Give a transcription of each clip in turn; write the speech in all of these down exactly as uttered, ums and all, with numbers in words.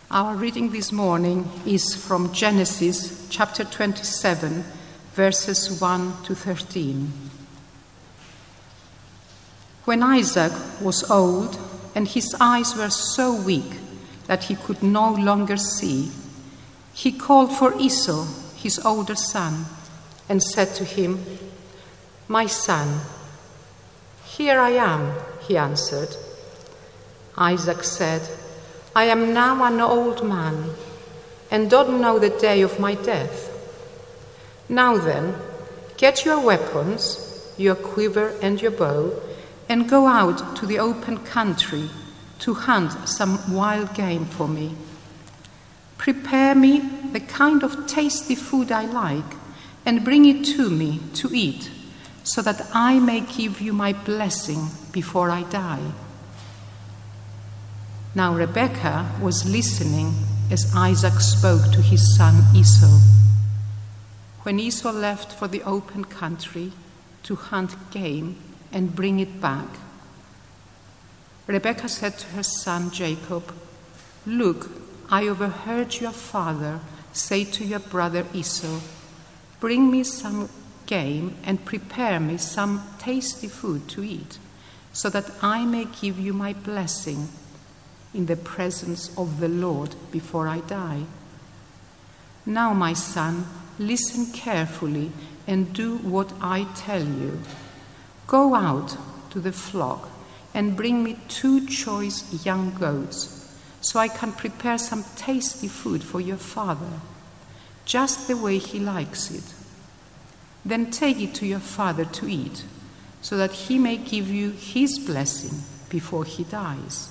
Our reading this morning is from Genesis chapter twenty-seven, verses one to thirteen. When Isaac was old and his eyes were so weak that he could no longer see, he called for Esau, his older son, and said to him, "My son." "Here I am," he answered. Isaac said, "I am now an old man and don't know the day of my death. Now then, get your weapons, your quiver and your bow, and go out to the open country to hunt some wild game for me. Prepare me the kind of tasty food I like and bring it to me to eat, so that I may give you my blessing before I die." Now Rebekah was listening as Isaac spoke to his son Esau. When Esau left for the open country to hunt game and bring it back, Rebekah said to her son Jacob, "Look, I overheard your father say to your brother Esau, 'Bring me some game and prepare me some tasty food to eat, so that I may give you my blessing in the presence of the Lord before I die.' Now, my son, listen carefully and do what I tell you. Go out to the flock and bring me two choice young goats, so I can prepare some tasty food for your father, just the way he likes it. Then take it to your father to eat, so that he may give you his blessing before he dies."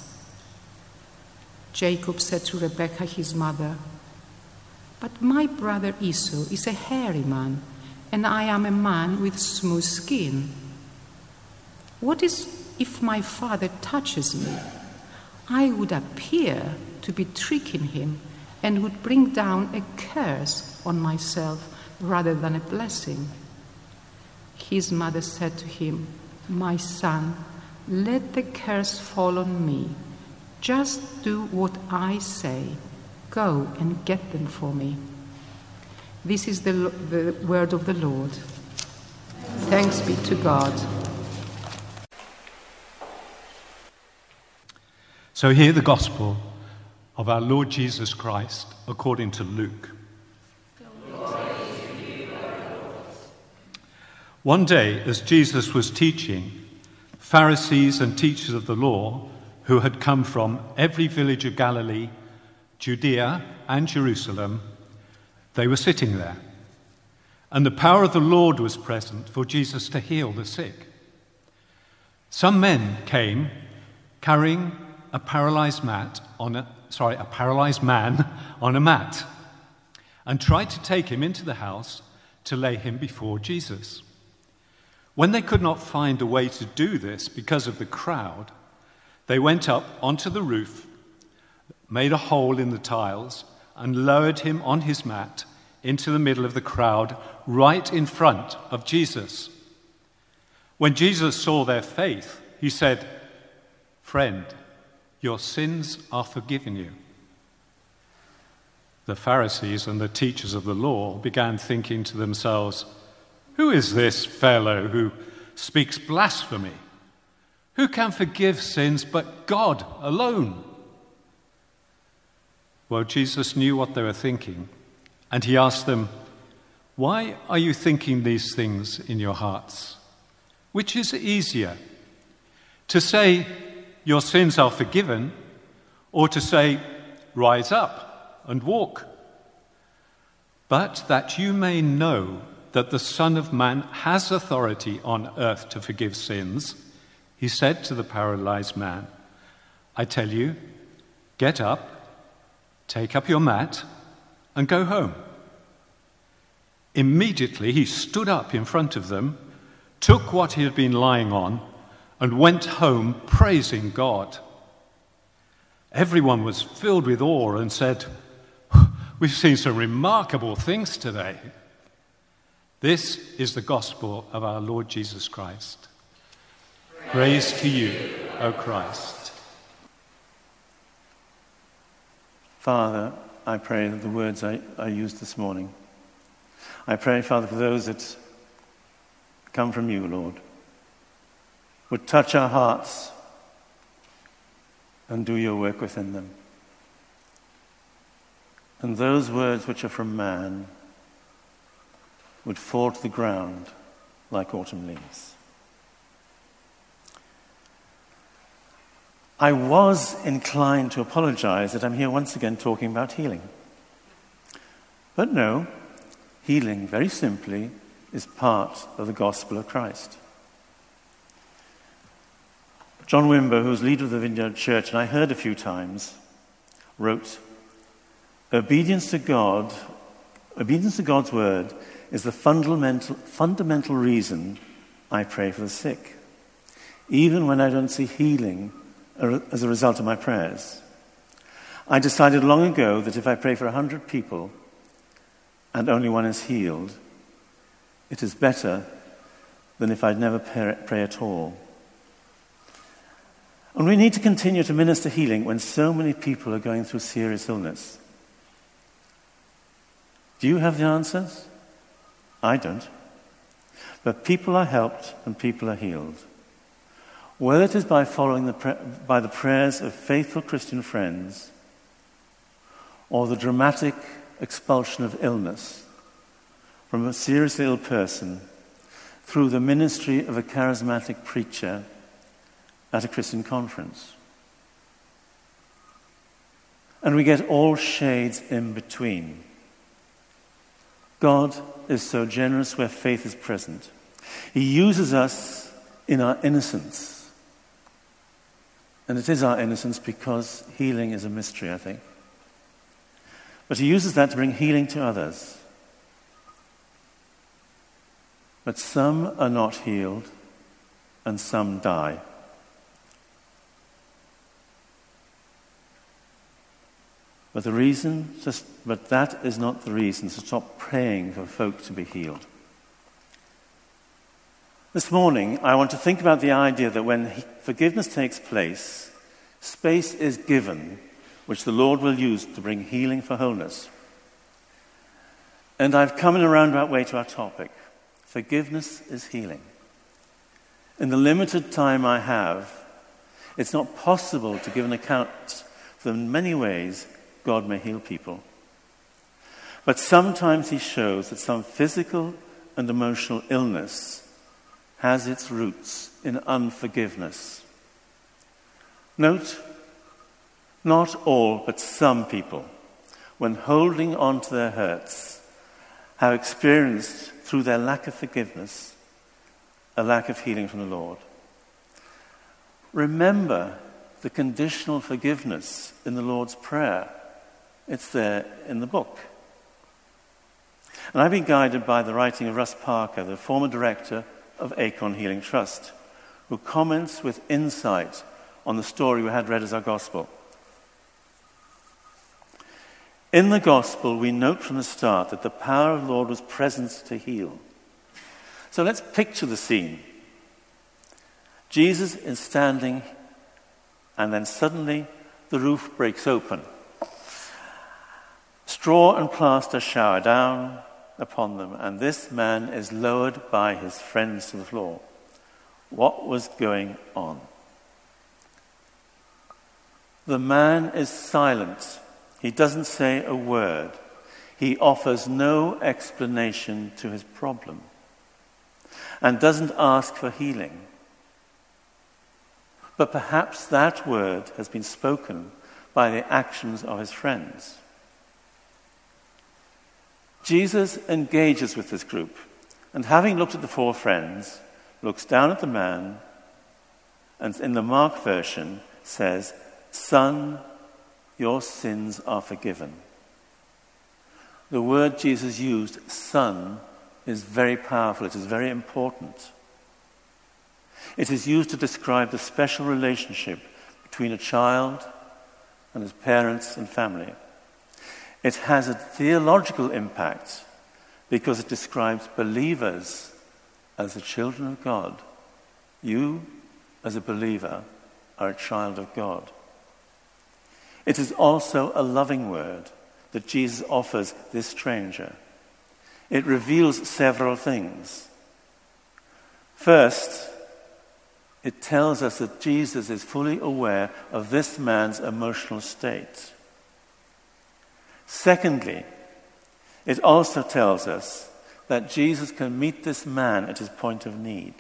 Jacob said to Rebekah his mother, "But my brother Esau is a hairy man, and I am a man with smooth skin. What is if my father touches me? I would appear to be tricking him and would bring down a curse on myself rather than a blessing." His mother said to him, "My son, let the curse fall on me. Just do what I say. Go and get them for me." This is the, the word of the Lord. Thanks be to God. So hear the gospel of our Lord Jesus Christ according to Luke. One day, as Jesus was teaching, Pharisees and teachers of the law who had come from every village of Galilee, Judea, and Jerusalem, they were sitting there. And the power of the Lord was present for Jesus to heal the sick. Some men came carrying a paralyzed mat on a sorry, a paralyzed man on a mat, and tried to take him into the house to lay him before Jesus. When they could not find a way to do this because of the crowd, they went up onto the roof, made a hole in the tiles, and lowered him on his mat into the middle of the crowd, right in front of Jesus. When Jesus saw their faith, he said, "Friend, your sins are forgiven you." The Pharisees and the teachers of the law began thinking to themselves, "Who is this fellow who speaks blasphemy? Who can forgive sins but God alone?" Well, Jesus knew what they were thinking, and he asked them, "Why are you thinking these things in your hearts? Which is easier, to say, 'Your sins are forgiven,' or to say, 'Rise up and walk'? But that you may know that the Son of Man has authority on earth to forgive sins," he said to the paralyzed man, "I tell you, get up, take up your mat, and go home." Immediately he stood up in front of them, took what he had been lying on, and went home praising God. Everyone was filled with awe and said, "We've seen some remarkable things today." This is the gospel of our Lord Jesus Christ. Praise to you, O Christ. Father, I pray that the words I, I used this morning, I pray, Father, for those that come from you, Lord, would touch our hearts and do your work within them. And those words which are from man would fall to the ground like autumn leaves. I was inclined to apologize that I'm here once again talking about healing. But no, healing, very simply, is part of the gospel of Christ. John Wimber, who's leader of the Vineyard Church, and I heard a few times, wrote, Obedience to God, obedience to God's word is the fundamental, fundamental reason I pray for the sick, even when I don't see healing as a result of my prayers. I decided long ago that if I pray for a hundred people and only one is healed, it is better than if I'd never pray at all. And we need to continue to minister healing when so many people are going through serious illness. Do you have the answers? I don't. But people are helped and people are healed. Whether it is by following the pra- by the prayers of faithful Christian friends or the dramatic expulsion of illness from a seriously ill person through the ministry of a charismatic preacher at a Christian conference. And we get all shades in between. God is so generous where faith is present. He uses us in our innocence. And it is our innocence because healing is a mystery, I think. But he uses that to bring healing to others. But some are not healed and some die. But the reason, just, but that is not the reason to stop praying for folk to be healed. This morning, I want to think about the idea that when forgiveness takes place, space is given which the Lord will use to bring healing for wholeness. And I've come in a roundabout way to our topic. Forgiveness is healing. In the limited time I have, it's not possible to give an account for the many ways God may heal people. But sometimes he shows that some physical and emotional illness has its roots in unforgiveness. Note, not all, but some people, when holding on to their hurts, have experienced through their lack of forgiveness a lack of healing from the Lord. Remember the conditional forgiveness in the Lord's Prayer. It's there in the book. And I've been guided by the writing of Russ Parker, the former director of Acorn Healing Trust, who comments with insight on the story we had read as our gospel. In the gospel, we note from the start that the power of the Lord was present to heal. So let's picture the scene. Jesus is standing, and then suddenly the roof breaks open. Straw and plaster shower down upon them, and this man is lowered by his friends to the floor. What was going on? The man is silent. He doesn't say a word. He offers no explanation to his problem and doesn't ask for healing. But perhaps that word has been spoken by the actions of his friends. Jesus engages with this group, and having looked at the four friends, looks down at the man, and in the Mark version says, "Son, your sins are forgiven." The word Jesus used, son, is very powerful. It is very important. It is used to describe the special relationship between a child and his parents and family. It has a theological impact because it describes believers as the children of God. You, as a believer, are a child of God. It is also a loving word that Jesus offers this stranger. It reveals several things. First, it tells us that Jesus is fully aware of this man's emotional state. Secondly, it also tells us that Jesus can meet this man at his point of need.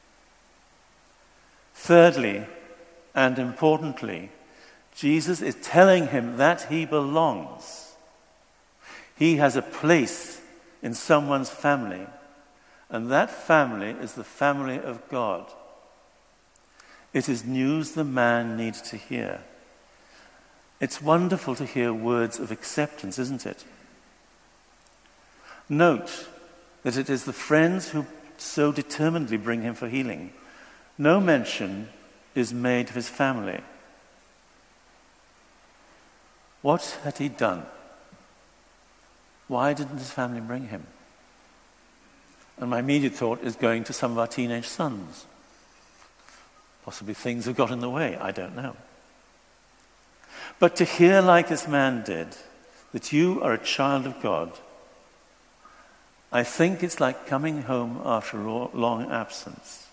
Thirdly, and importantly, Jesus is telling him that he belongs. He has a place in someone's family, and that family is the family of God. It is news the man needs to hear. It's wonderful to hear words of acceptance, isn't it? Note that it is the friends who so determinedly bring him for healing. No mention is made of his family. What had he done? Why didn't his family bring him? And my immediate thought is going to some of our teenage sons. Possibly things have got in the way, I don't know. But to hear like this man did, that you are a child of God, I think it's like coming home after a long absence.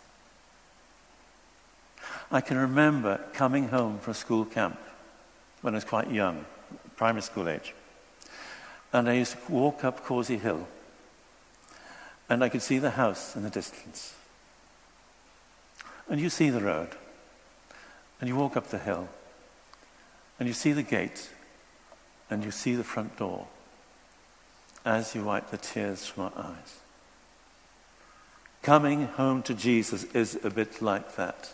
I can remember coming home from school camp when I was quite young, primary school age. And I used to walk up Causey Hill, and I could see the house in the distance. And you see the road, and you walk up the hill, and you see the gate, and you see the front door as you wipe the tears from our eyes. Coming home to Jesus is a bit like that.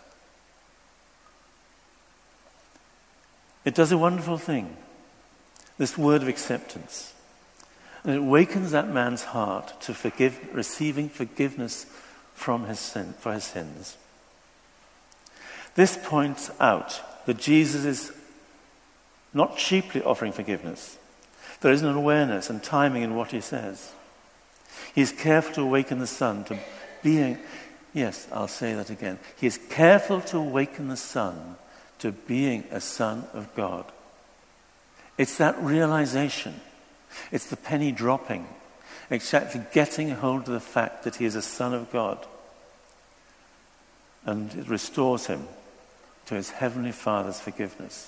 It does a wonderful thing, this word of acceptance. And it wakens that man's heart to forgive, receiving forgiveness from his sin, for his sins. This points out that Jesus is not cheaply offering forgiveness. There is an awareness and timing in what he says. He is careful to awaken the son to being, yes, I'll say that again. He is careful to awaken the son to being a son of God. It's that realization. It's the penny dropping. It's actually getting hold of the fact that he is a son of God. And it restores him to his heavenly Father's forgiveness.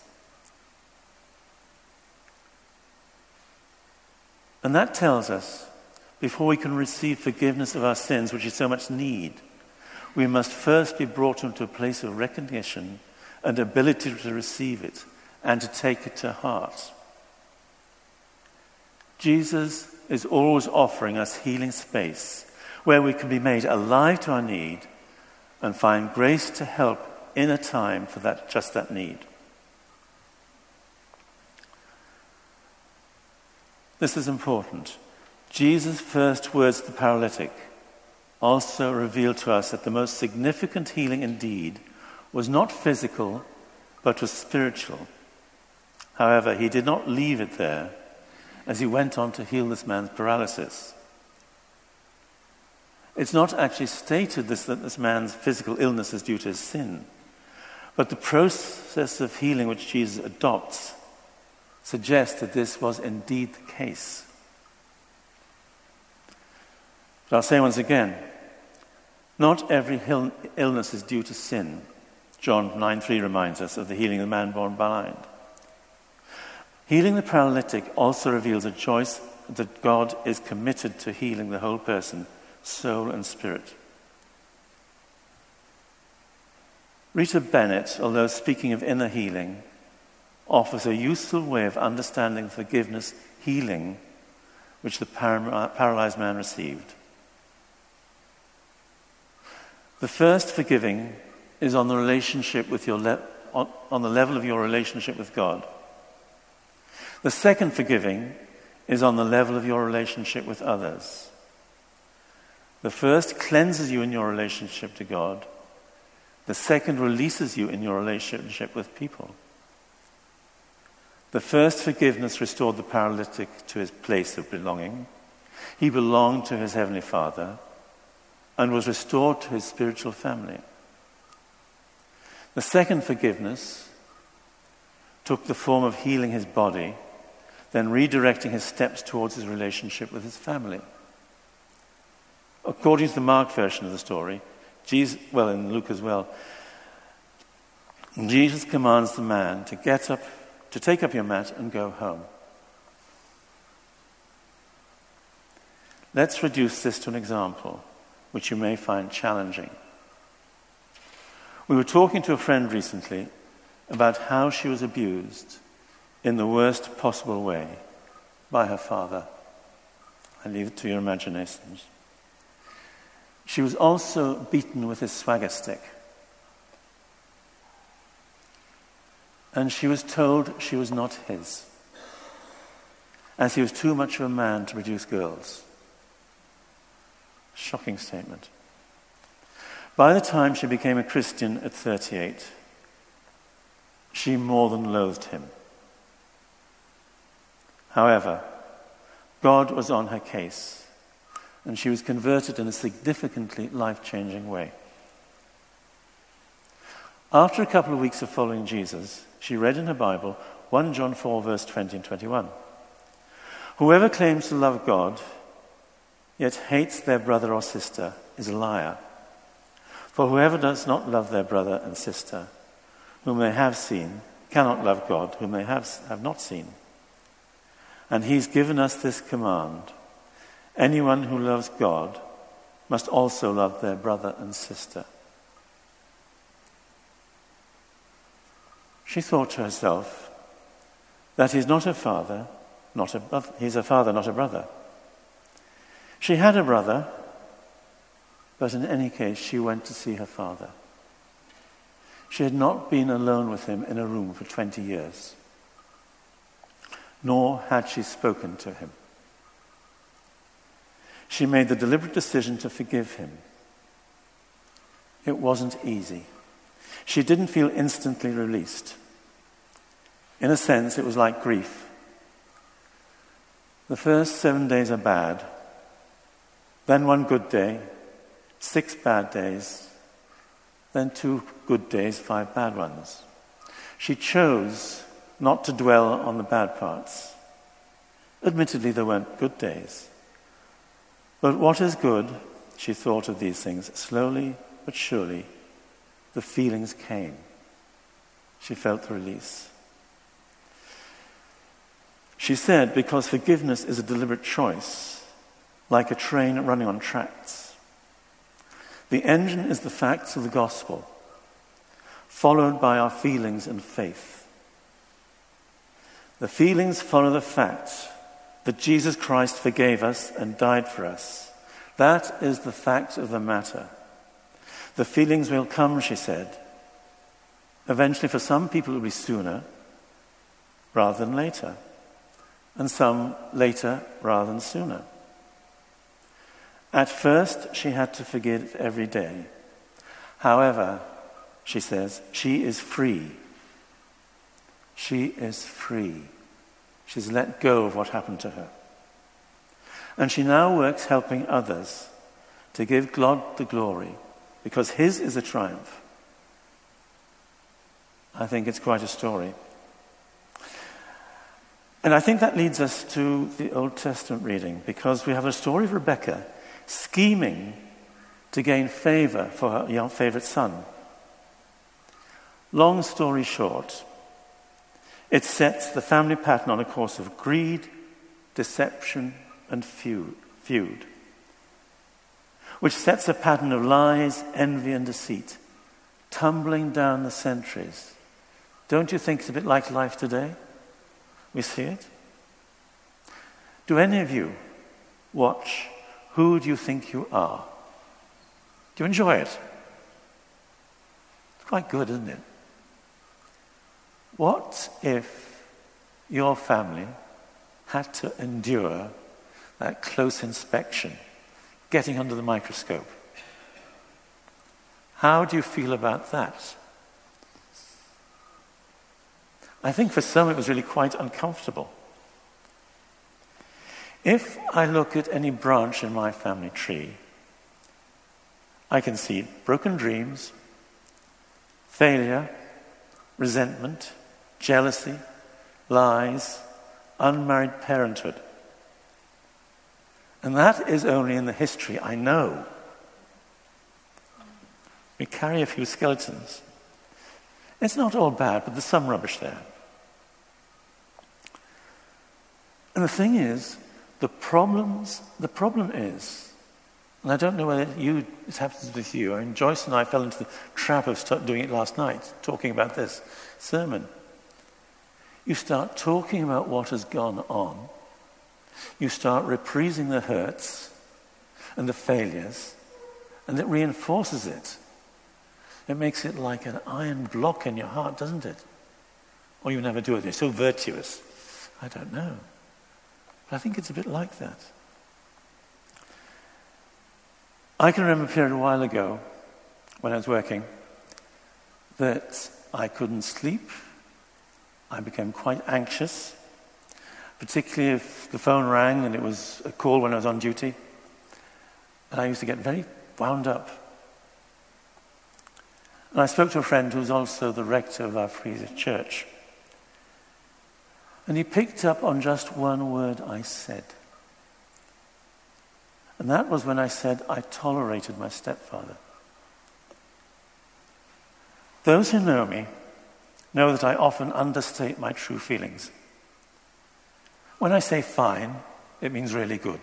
And that tells us, before we can receive forgiveness of our sins, which is so much need, we must first be brought into a place of recognition and ability to receive it and to take it to heart. Jesus is always offering us healing space where we can be made alive to our need and find grace to help in a time for that, just that need. This is important. Jesus' first words to the paralytic also revealed to us that the most significant healing indeed was not physical, but was spiritual. However, he did not leave it there as he went on to heal this man's paralysis. It's not actually stated this, that this man's physical illness is due to his sin, but the process of healing which Jesus adopts suggests that this was indeed the case. But I'll say once again, not every illness is due to sin. John nine three reminds us of the healing of the man born blind. Healing the paralytic also reveals a choice that God is committed to healing the whole person, soul and spirit. Rita Bennett, although speaking of inner healing, offers a useful way of understanding forgiveness, healing, which the par- paralyzed man received. The first forgiving is on the relationship with your le- on, on the level of your relationship with God. The second forgiving is on the level of your relationship with others. The first cleanses you in your relationship to God. The second releases you in your relationship with people. The first forgiveness restored the paralytic to his place of belonging. He belonged to his heavenly Father and was restored to his spiritual family. The second forgiveness took the form of healing his body, then redirecting his steps towards his relationship with his family. According to the Mark version of the story, Jesus, well, in Luke as well, Jesus commands the man to get up, to take up your mat and go home. Let's reduce this to an example, which you may find challenging. We were talking to a friend recently about how she was abused in the worst possible way by her father. I leave it to your imaginations. She was also beaten with his swagger stick. And she was told she was not his, as he was too much of a man to produce girls. Shocking statement. By the time she became a Christian at thirty-eight, she more than loathed him. However, God was on her case, and she was converted in a significantly life-changing way. After a couple of weeks of following Jesus, she read in her Bible First John four, verse twenty and twenty-one. Whoever claims to love God, yet hates their brother or sister, is a liar. For whoever does not love their brother and sister, whom they have seen, cannot love God, whom they have, have not seen. And he's given us this command: anyone who loves God must also love their brother and sister. She thought to herself that he's not her father, not a brother. He's a father, not a brother. She had a brother, but in any case, she went to see her father. She had not been alone with him in a room for twenty years, nor had she spoken to him. She made the deliberate decision to forgive him. It wasn't easy. She didn't feel instantly released. In a sense, it was like grief. The first seven days are bad, then one good day, six bad days, then two good days, five bad ones. She chose not to dwell on the bad parts. Admittedly, there weren't good days. But what is good, she thought of these things. Slowly but surely, the feelings came. She felt the release. She said, because forgiveness is a deliberate choice, like a train running on tracks. The engine is the facts of the gospel, followed by our feelings and faith. The feelings follow the fact that Jesus Christ forgave us and died for us. That is the fact of the matter. The feelings will come, she said. Eventually, for some people, it will be sooner rather than later, and some later rather than sooner. At first, she had to forgive every day. However, she says, she is free. She is free. She's let go of what happened to her. And she now works helping others to give God the glory, because his is a triumph. I think it's quite a story. And I think that leads us to the Old Testament reading, because we have a story of Rebekah scheming to gain favor for her young favorite son. Long story short, it sets the family pattern on a course of greed, deception, and feud, which sets a pattern of lies, envy, and deceit, tumbling down the centuries. Don't you think it's a bit like life today? We see it. Do any of you watch Who Do You Think You Are? Do you enjoy it? It's quite good, isn't it? What if your family had to endure that close inspection, getting under the microscope? How do you feel about that? I think for some it was really quite uncomfortable. If I look at any branch in my family tree, I can see broken dreams, failure, resentment, jealousy, lies, unmarried parenthood. And that is only in the history I know. We carry a few skeletons. It's not all bad, but there's some rubbish there. And the thing is, the problems, the problem is, and I don't know whether you, it happens with you, I mean, Joyce and I fell into the trap of start doing it last night, talking about this sermon. You start talking about what has gone on. You start reprising the hurts and the failures, and it reinforces it. It makes it like an iron block in your heart, doesn't it? Or you never do it. You're so virtuous. I don't know. But I think it's a bit like that. I can remember a period a while ago when I was working that I couldn't sleep. I became quite anxious, particularly if the phone rang and it was a call when I was on duty. And I used to get very wound up. And I spoke to a friend who was also the rector of our Free Church. And he picked up on just one word I said. And that was when I said I tolerated my stepfather. Those who know me know that I often understate my true feelings. When I say fine, it means really good.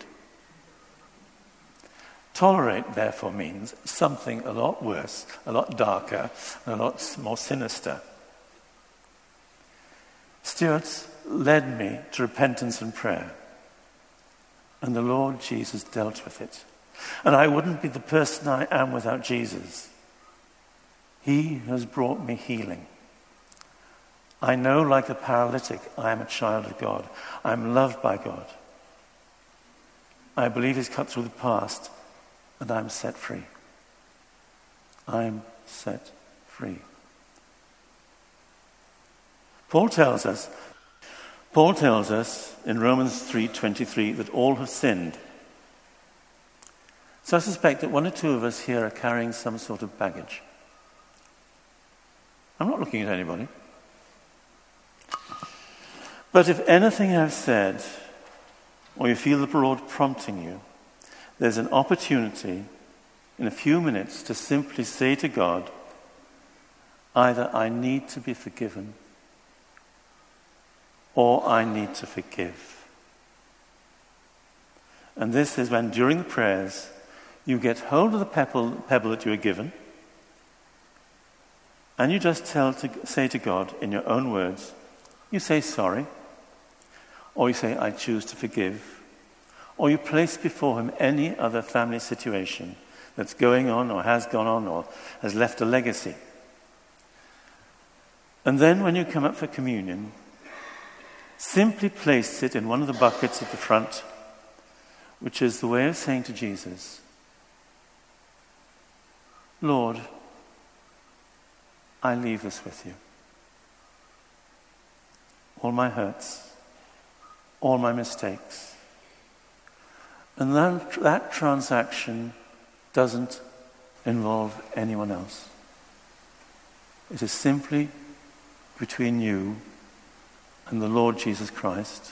Tolerate, therefore, means something a lot worse, a lot darker, and a lot more sinister. Stuart led me to repentance and prayer. And the Lord Jesus dealt with it. And I wouldn't be the person I am without Jesus. He has brought me healing. I know, like the paralytic, I am a child of God. I am loved by God. I believe He's cut through the past, and I am set free. I am set free. Paul tells us Paul tells us in Romans three twenty-three that all have sinned. So I suspect that one or two of us here are carrying some sort of baggage. I'm not looking at anybody. But if anything I've said, or you feel the Lord prompting you, there's an opportunity in a few minutes to simply say to God, either I need to be forgiven, or I need to forgive. And this is when, during the prayers, you get hold of the pebble, pebble that you were given, and you just tell to say to God in your own words, you say sorry, or you say I choose to forgive, or you place before Him any other family situation that's going on or has gone on or has left a legacy. And then when you come up for communion, simply place it in one of the buckets at the front, which is the way of saying to Jesus, Lord, I leave this with you. All my hurts, all my mistakes. And that, that transaction doesn't involve anyone else. It is simply between you and the Lord Jesus Christ,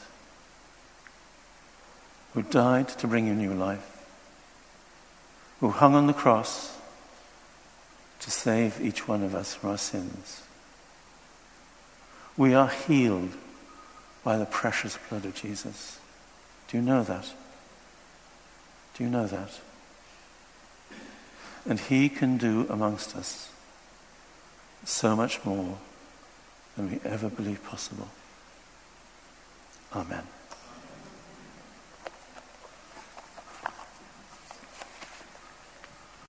who died to bring you new life, who hung on the cross to save each one of us from our sins. We are healed by the precious blood of Jesus. Do you know that? Do you know that? And He can do amongst us so much more than we ever believed possible. Amen.